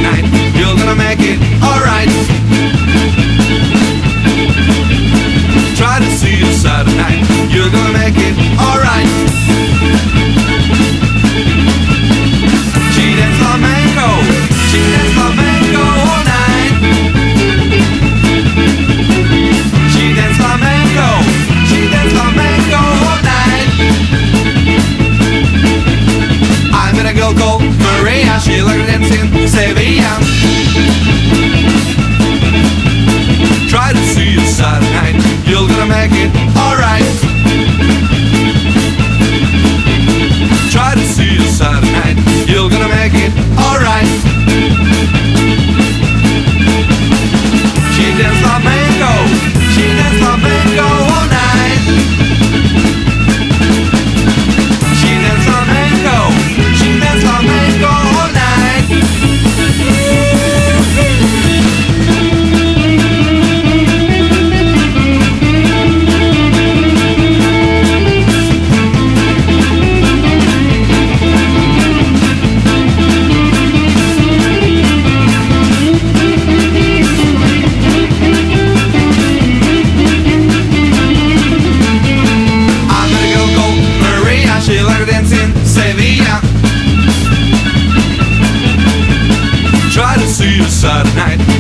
night. You're gonna make it alright. Try to see the side of night. You're gonna make it alright. She dance flamenco. She dance flamenco all night. She dance flamenco. She dance flamenco all night. I met a girl called Maria. She liked to dance in Sevilla. Try to see the side of night. You're gonna make it alright. Try to see the side of night. You're gonna make it alright. She dance flamenco. She dance flamenco all night. She dance flamenco. She dance flamenco all night. She liked to dance in Sevilla. Try to see the side of night.